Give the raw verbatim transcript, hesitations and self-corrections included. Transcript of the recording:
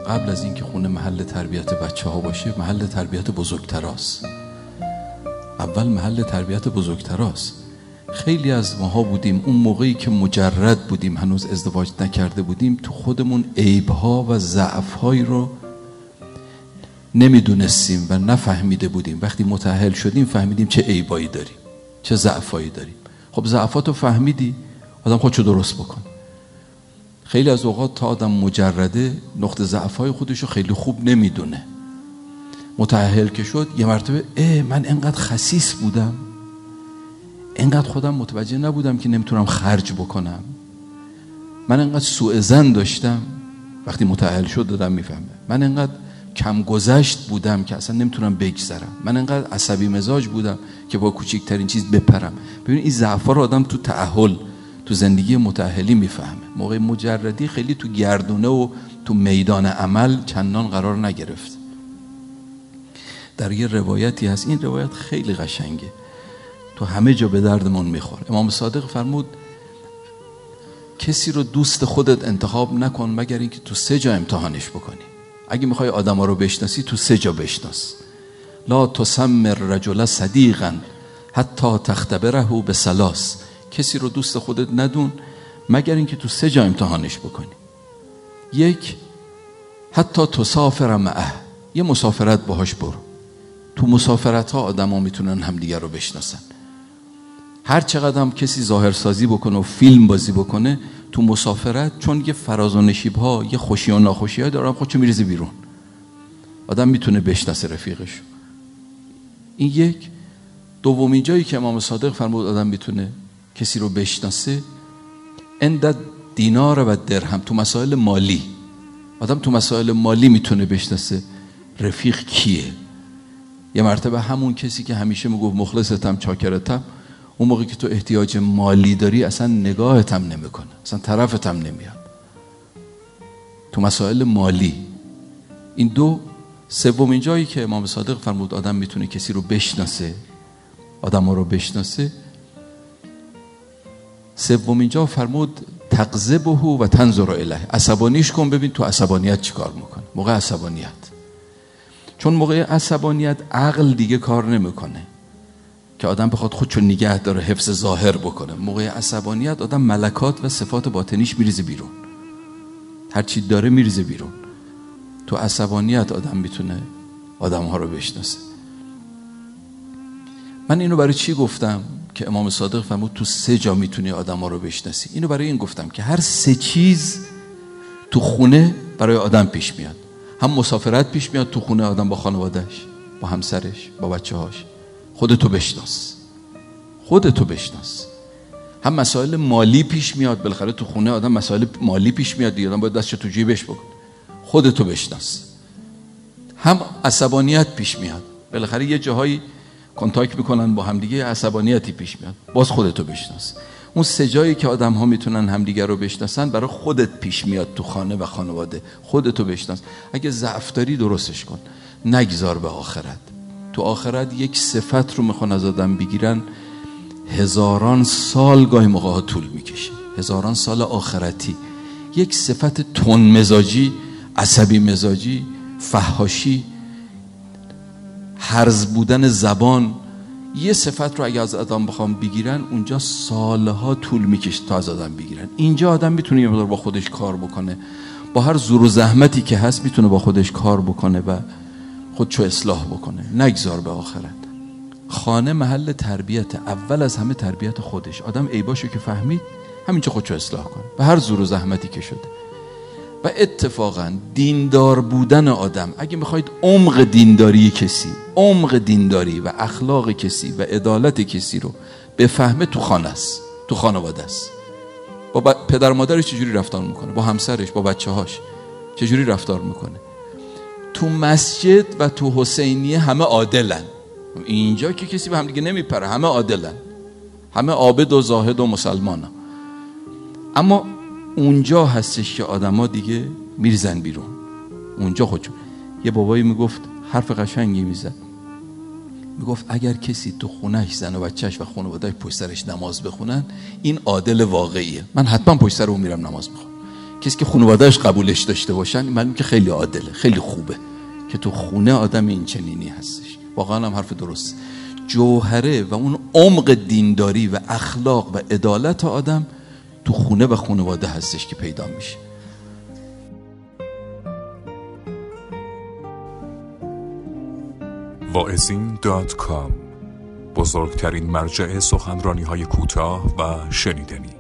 قبل از اینکه خونه محل تربیت بچه ها باشه محل تربیت بزرگتراست. اول محل تربیت بزرگتراست. خیلی از ماها بودیم اون موقعی که مجرد بودیم، هنوز ازدواج نکرده بودیم، تو خودمون عیب‌ها و ضعف‌هایی رو نمیدونستیم و نفهمیده بودیم. وقتی متأهل شدیم فهمیدیم چه عیبایی داریم، چه ضعفایی داریم. خب ضعفاتو فهمیدی، آدم خودشو درست بکن. خیلی از اوقات تا آدم مجرده نقطه ضعف‌های خودشو خیلی خوب نمیدونه. متأهل که شد یه مرتبه اه من انقدر خسیس بودم، انقدر خودم متوجه نبودم که نمیتونم خرج بکنم، من انقدر سوء ظن داشتم. وقتی متأهل شد دادم میفهمه من انقدر کم گذشت بودم که اصلا نمیتونم بگذرم، من انقدر عصبی مزاج بودم که با کوچکترین چیز بپرم. ببین این ضعف‌ها رو آدم تو تأهل، تو زندگی متأهلی میفهمه. موقع مجردی خیلی تو گردونه و تو میدان عمل چندان قرار نگرفت. در یه روایتی هست، این روایت خیلی قشنگه، تو همه جا به دردمون میخوره. امام صادق فرمود کسی رو دوست خودت انتخاب نکن مگر اینکه تو سه جا امتحانش بکنی. اگه میخوای آدما رو بشناسی تو سه جا بشناس. لا تسمر رجل صدیقا حتی تختبره بثلاث. کسی رو دوست خودت ندون مگر اینکه تو سه جا امتحانش بکنی. یک، حتی تسافر معه، یه مسافرت باهاش برو. تو مسافرت ها آدم ها میتونن همدیگر رو بشناسن. هر چقدر هم کسی ظاهرسازی بکنه و فیلم بازی بکنه تو مسافرت، چون یه فراز و نشیب ها، یه خوشی و ناخوشی ها دارن، خودشو میریزه بیرون. آدم میتونه بشناسه رفیقش. این یک. دومین جایی که امام صادق فرمود آدم میتونه کسی رو بشناسه اند دینار و درهم، تو مسائل مالی. آدم تو مسائل مالی میتونه بشناسه رفیق کیه. یه مرتبه همون کسی که همیشه میگفت مخلصتم چاکرتم، اون موقعی که تو احتیاج مالی داری اصلا نگاهتم نمیکنه، اصلا طرفتم نمیاد. تو مسائل مالی. این دو. سومین جایی که امام صادق فرمود آدم میتونه کسی رو بشناسه، آدم ها رو بشناسه، سومین جا فرمود تغضبه و تنظر الیه. عصبانیش کن ببین تو عصبانیت چی کار میکنه. موقع عصبانیت، چون موقع عصبانیت عقل دیگه کار نمیکنه که آدم بخواد خودشو نگه داره حفظ ظاهر بکنه. موقع عصبانیت آدم ملکات و صفات باطنیش میریزه بیرون، هر چی داره میریزه بیرون. تو عصبانیت آدم میتونه آدم ها رو بشناسه. من اینو برای چی گفتم که امام صادق فرمود تو سه جا میتونی آدم ها رو بشناسی؟ اینو برای این گفتم که هر سه چیز تو خونه برای آدم پیش میاد. هم مسافرت پیش میاد تو خونه آدم با خانوادهش، با همسرش، با بچه هاش. خودتو بشناس، خودتو بشناس. هم مسائل مالی پیش میاد، بالاخره تو خونه آدم مسائل مالی پیش میاد دیگه، آدم باید دستش تو جیبش بکن. خودتو بشناس. هم عصبانیت پیش میاد، بالاخره یه جاهایی کنتاکت میکنن با هم دیگه، عصبانیتی پیش میاد، باز خودتو بشناس. اون سه جایی که آدم ها میتونن همدیگر رو بشناسن برای خودت پیش میاد تو خانه و خانواده. خودتو بشناس. اگه ضعف داری درستش کن، نگذار به آخرت. تو آخرت یک صفت رو میخوان از آدم بگیرن، هزاران سال گاهی موقع ها طول میکشه، هزاران سال آخرتی. یک صفت تون مزاجی، عصبی مزاجی، فحاشی، هرز بودن زبان، یه صفت رو اگه از آدم بخوام بگیرن اونجا سالها طول میکشه تا از آدم بگیرن. اینجا آدم میتونه یه مقدار با خودش کار بکنه، با هر زور و زحمتی که هست میتونه با خودش کار بکنه و خودشو اصلاح بکنه. نگذار به آخرت. خانه محل تربیت، اول از همه تربیت خودش. آدم عیباشو که فهمید همینجا خودشو اصلاح کنه به هر زور و زحمتی که شده. و اتفاقا دیندار بودن آدم، اگه میخواید عمق دینداری کسی، عمق دینداری و اخلاق کسی و عدالت کسی رو بفهمه تو خانه است، تو خانواده است. با ب... پدر مادرش چجوری رفتار میکنه، با همسرش، با بچه هاش چجوری رفتار میکنه. تو مسجد و تو حسینیه همه عادلن. اینجا که کسی به هم دیگه نمیپره، همه عادلن، همه عابد و زاهد و مسلمانن. اما اونجا هستش که آدم ها دیگه میرزن بیرون. اونجا خودشون. یه بابایی میگفت حرف قشنگی میزد، میگفت اگر کسی تو خونهش زن و بچهش و خانواده‌اش پشت سرش نماز بخونن این عادل واقعیه. من حتما پشت سر اون میرم نماز میخونم. کسی که خانواده‌اش قبولش داشته باشن معلومه که خیلی عادله، خیلی خوبه که تو خونه آدم این چنینی هستش. واقعا هم حرف درست. جوهره و اون عمق دینداری و اخلاق و عدالت آدم تو خونه و خانواده هستش که پیدا میشه. واعظین دات کام، بزرگترین مرجع سخنرانی‌های کوتاه و شنیدنی.